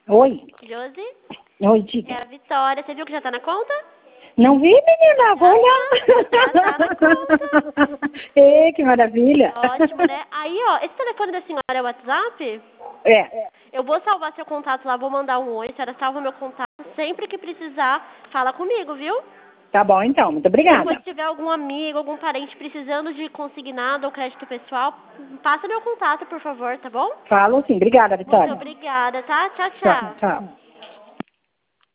Oi. Josi? Oi, diga. É a Vitória. Você viu que já tá na conta? Não vi, menina? Vou olhar. Já tá na conta. Ê, que maravilha. Ótimo, né? Aí, ó, esse telefone da senhora é o WhatsApp? É. Eu vou salvar seu contato lá, vou mandar um oi. A senhora salva meu contato. Sempre que precisar, fala comigo, viu? Tá bom, então. Muito Depois, obrigada. se tiver algum amigo, algum parente precisando de consignado ou crédito pessoal, passa meu contato, por favor, tá bom? Falo sim. Obrigada, Muito Vitória. obrigada, tá? Tchau, Tchau, tchau. tchau.